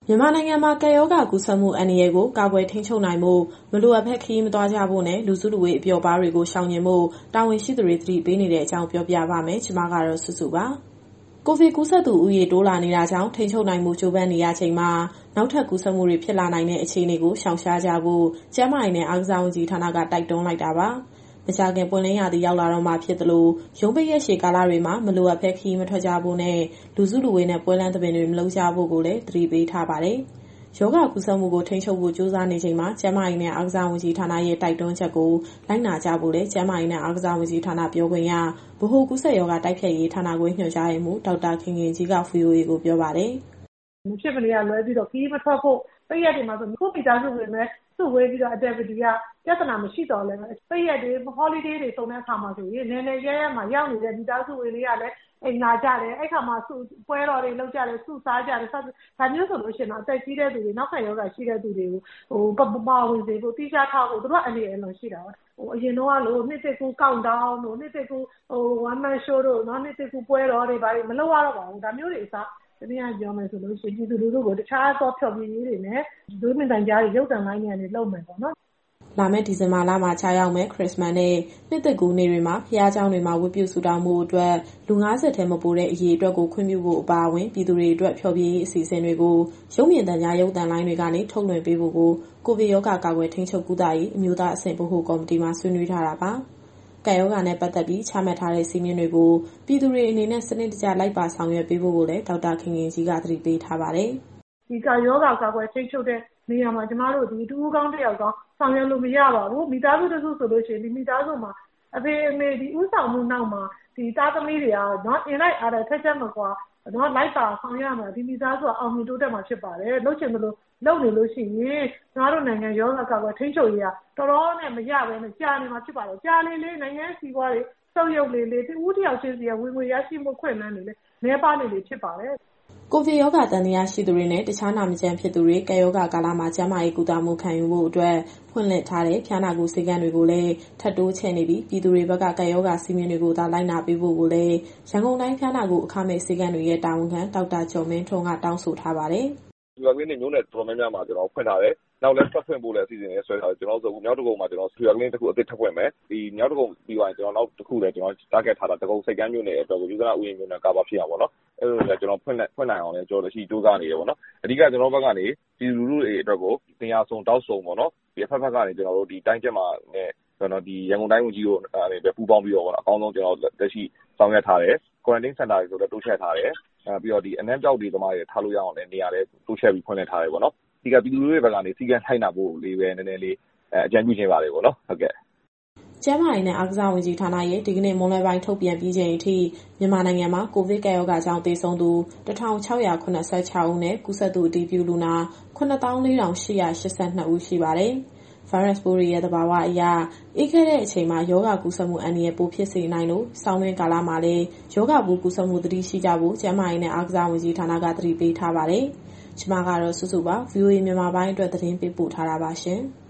မြန်မာနိုင်ငံမှာကပ်ရောဂါကူးစက်မှုအန္တရာယ်ကိုကာကွယ်ထိန်းချုပ်နိုင်ဖို့မလိုအပ်ဘဲခရီးမသွားကြဖို့နဲ့လူစုလူဝေးအပျော်ပါးတွေကိုရှောင်ကြဉ်ဖို့တာဝန်ရှိသူတွေသတိပေးနေတဲ့အကြောင်းပြောပြပါမယ်။ကျွန်မကတော့စုစုပါ။ကိုဗစ်ကူးစက်သူဦးရေတိုးလာနေတာကြောင့်ထိန်းချုပ်နိုင်မှုကြိုးပမ်းနေရချိန်မှာနောက်ထပ်ကူးစက်မှုတွေဖြစ်လာနိုင်တဲ့အခြေအနေကိုရှောင်ရှားကြဖို့ကျန်းမာရေးနဲ့အားကစားဝန်ကြီးဌာနကတိုက်တွန်းလိုက်တာပါ။မကြာခင်ပွင့်လင်းရာသီရောက်လာတော့မှဖြစ်သလိုရုံးပိတ်ရက်ရှည်ကာလတွေမှာမလိုအပ်ဘဲခရီးမထွက်ကြဖို့နဲ့လူစုလူဝေးနဲ့ပွဲလမ်းသဘင်တွေမလုပ်ကြဖို့ကိုလည်းသတိပေးထားပါတယ်။ရောဂါကူးစက်မှုကိုထိန်းချုပ်ဖို့ကြိုးစားနေချိန်မှာကျန်းမာရေးနဲ့အားကစားဝန်ကြီးဌာနရဲ့တိုက်တွန်းချက်ကိုလိုက်နာကြဖို့လည်းကျန်းမာရေးနဲ့အားကစားဝန်ကြီးဌာနပြောခွင့်ရဗဟိုကူးစက်ရောဂါတိုက်ဖျက်ရေးဌာနခွဲညွှန်ကြားရေးမှူးဒေါက်တာခင်ခင်ကြီးက VOA ကိုပြောပါတယ်။မဖြစ်မနေရလွဲပြီးတော့ခရီးမထွက်ဖို့ပိတ်ရက်တွေမှာဆိုခုမိသားစုဝင်မဲ့စုဝေးပြီးတော့ activity ကပြဿနာမရှိတော့လည်းပိတ်ရက်တွေ holiday တွေစုံတဲ့အခါမှာဆိုရင်နည်းနည်းရဲရဲမှာရောက်နေတဲ့မိသားစုဝင်တွေကလည်းအိမ်လာကြတယ်အဲ့ခါမှာပွဲတော်တွေလုပ်ကြတယ်စုစားကြတယ်ဒါမျိုးဆိုလို့ရှိရင်တော့အသက်ကြီးတဲ့သူတွေနောက်ခံရောဂါရှိတဲ့သူတွေကိုပါဝင်စေဖို့တိကျထားဖို့သူတို့အနေနဲ့လုံးရှိတာပါအရင်တော့လို့နှစ်သက်ကူcount down တို့နှစ်သက်ကူone man show တို့နော်နှစ်သက်ကူပွဲတော်တွေဘာတွေမလုပ်ရတော့ပါဘူးဒါမျိုးတွေအစားတနည်းအားပြောမယ်ဆိုလို့ရှိရင်ပြည်သူလူထုကိုတခြားသောဖျော်ဖြေရေးတွေနဲ့ဒုမင်တန်ကြားတွေရုပ်သံလိုင်းတွေကနေလုပ်မယ်ပေါ့နော်လာမယ့်ဒီဇင်ဘာလမှာကြာရောက်မဲ့ခရစ်စမတ်နဲ့နှစ်သစ်ကူးနေ့တွေမှာဘုရားကျောင်းတွေမှာဝတ်ပြုဆုတောင်းမှုအတွက်လူ90ထဲမပိုတဲ့အရေအတွက်ကိုခွင့်ပြုဖို့အပါအဝင်ပြည်သူတွေအတွက်ဖျော်ဖြေရေးအစီအစဉ်တွေကိုရုပ်မြင်သံကြားရုပ်သံလိုင်းတွေကနေထုတ်လွှင့်ပေးဖို့ကိုဗစ်ရောဂါကာကွယ်ထိန်းချုပ်ကုသရေးအမျိုးသားအဆင့်ဗဟိုကော်မတီမှဆွေးနွေးထားတာပါ။ကပ်ရောဂါနဲ့ပတ်သက်ပြီးချမှတ်ထားတဲ့စည်းမျဉ်းတွေကိုပြည်သူတွေအနေနဲ့စနစ်တကျလိုက်ပါဆောင်ရွက်ပေးဖို့ကိုလည်းဒေါက်တာခင်ခင်ကြီးကသတိပေးထားပါတယ်။ဒီကရောဂါကာကွယ်ထိန်းချုပ်တဲ့နေရာမှာကျမတို့ဒီတူးကောင်းတစ်ယောက်ကောင်းဆောင်ရွက်လို့မရပါဘူးမိသားစုတစ်စုဆိုလို့ရှိရင်ဒီမိသားစုမှာအဖေအမေဒီဥဆောင်မှုနောက်မှာဒီသားသမီးတွေကနော်အင်လိုက်အားတဲ့ထက်ချက်မကွာနော်လိုက်ပါဆောင်ရွက်မှာဒီမိသားစုကအောင်မြင်တိုးတက်မှာဖြစ်ပါတယ်လုပ်ချင်သလိုလုပ်နေလို့ရှိရင်ကျမတို့နိုင်ငံရောဂါကာကွယ်ထိန်းချုပ်ရေးကတော်တော်နဲ့မရဘဲနဲ့ကြာနေမှာဖြစ်ပါတယ်ကြာလေးလေးနိုင်ငံစီးပွားရေးစုပ်ယုပ်လေးလေးတူဦးတယောက်ချင်းစီကဝင်ငွေရရှိမှုခွင့်လန်းနေလေနေပါနေလေဖြစ်ပါတယ်ကိုဗစ်ရောဂါတန်တရားရှိသူတွေနဲ့တခြားနာမကျန်းဖြစ်သူတွေကပ်ရောဂါကာလမှာကျန်းမာရေးကုသမှုခံယူဖို့အတွက်ဖွင့်လှစ်ထားတဲ့ဖျားနာကုဆေးခန်းတွေကိုလည်းထပ်တိုးချဲ့နေပြီးပြည်သူတွေဘက်ကကပ်ရောဂါစည်းမျဉ်းတွေကိုသာလိုက်နာပေးဖို့ကိုလည်းရန်ကုန်တိုင်းဖျားနာကုအခမဲ့ဆေးခန်းတွေရဲ့တာဝန်ခံဒေါက်တာကျော်မင်းထွန်းကတောင်းဆိုထားပါတယ်။ဒီကနေ့မျိုးနယ်တော်တော်များများမှာကျွန်တော်ဖွင့်ထားတယ်။နောက်လည်းဆက်ဖွင့်ဖို့လည်းအစီအစဉ်တွေဆွဲထားတယ်ကျွန်တော်တို့မြောက်တကုံမှာကျွန်တော်ဒီကနေ့တစ်ခုအသစ်ထပ်ဖွင့်မယ်။ဒီမြောက်တကုံပြီးသွားရင်ကျွန်တော်နောက်တစ်ခုလည်းကျွန်တော် target ထားတာတကုံစိတ်ကမ်းမျိုးနယ်အတွက်ကိုယူဇနာဥယျာဉ်မျိုးနယ်ကာဗာဖြစ်အောင်ပေါ့နော်။အဲ့လိုလည်းကျွန်တော်ဖွင့်နိုင်အောင်လည်းကျွန်တော်တို့ရှိစူးစမ်းနေတယ်ပေါ့နော်။အဓိကကျွန်တော်ဘက်ကနေဒီလူလူတွေအတွက်ကိုနေရာစုံတောက်စုံပေါ့နော်။ဒီအဖက်ကနေကျွန်တော်တို့ဒီတိုင်းကျက်မှာနဲ့ကျွန်တော်ဒီရန်ကုန်တိုင်းဝန်ကြီးတို့အနေနဲ့ပူးပေါင်းပြီးတော့ပေါ့နော်အကောင်းဆုံးကျွန်တော်လက်ရှိဆောင်ရွက်ထားတယ်။ quarantine center တွေဆိုလည်းတိုးချဲ့ထားတယ်။ပြီးတော့ဒီအနံ့ပြောက်တွေသမားတွေထားလို့ရအောင်လည်းနေရာလည်းတိုးချဲ့ပြီးဖွင့်လှစ်ထားတယ်ပေါ့နော်။ဒီကပြည်သူတွေဘက်ကနေစီကံထိုက်နာဖို့လေးပဲနည်းနည်းလေးအကြံပြုခြင်းပါတယ်ပေါ့နော်ဟုတ်ကဲ့ကျန်းမာရေးနဲ့အားကစားဝန်ကြီးဌာနရဲ့ဒီကနေ့မွန်းလွဲပိုင်းထုတ်ပြန်ပြီးချိန်အထိမြန်မာနိုင်ငံမှာကိုဗစ်ကပ်ရောဂါကြောင့်သေဆုံးသူ1686ဦးနဲ့ကူးစက်သူအတည်ပြုလူနာ94,882ဦးရှိပါတယ်။ဗိုင်းရပ်စ်ပိုးရဲ့သဘာဝအရအေးခဲတဲ့အချိန်မှာယောဂကူးစက်မှုအန္တရာယ်ပိုဖြစ်စေနိုင်လို့ဆောင်းတွင်းကာလမှာလည်းယောဂပိုးကူးစက်မှုသတိရှိကြဖို့ကျန်းမာရေးနဲ့အားကစားဝန်ကြီးဌာနကသတိပေးထားပါတယ်။ကျွန်မကတော့စုစုပါ VOA မြန်မာပိုင်းအတွက်သတင်းပေးပို့ထားတာပါရှင်။